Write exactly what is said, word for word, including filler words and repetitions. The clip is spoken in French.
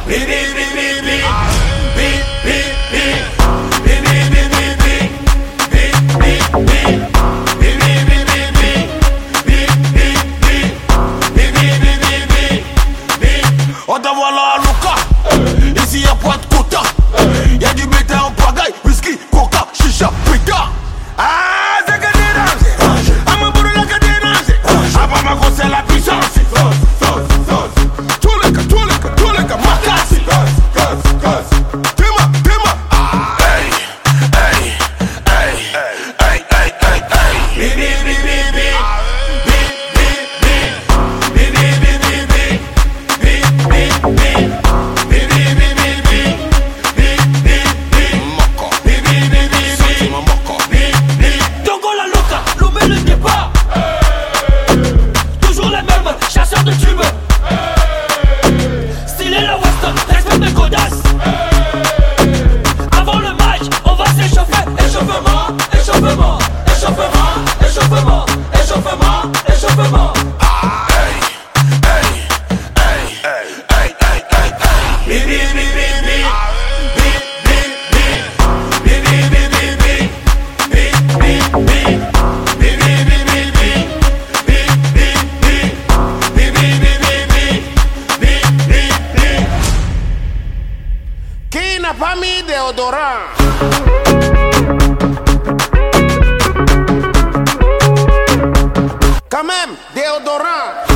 On t'envoie la loca, ici y'a pas de quota. Y'a du bétail en pagaille, whisky, coca, chicha, pita. Ah, c'est que dérange, à mon bout de la que dérange. Ah, pas ma grosse, c'est la puissance. Tous les gars, tous les gars, tous les gars, ma casse. Tima, tima. Hey, hey, hey, hey, hey, hey, hey. Bibi, bibi, bibi. Avant le match, on va s'échauffer. Échauffement, échauffement, échauffement, échauffement, échauffement, échauffement. Hey, hey, hey, hey, hey, hey, hey. Bibi, bibi, bibi. Qui n'a pas mis déodorant? Quand même, déodorant.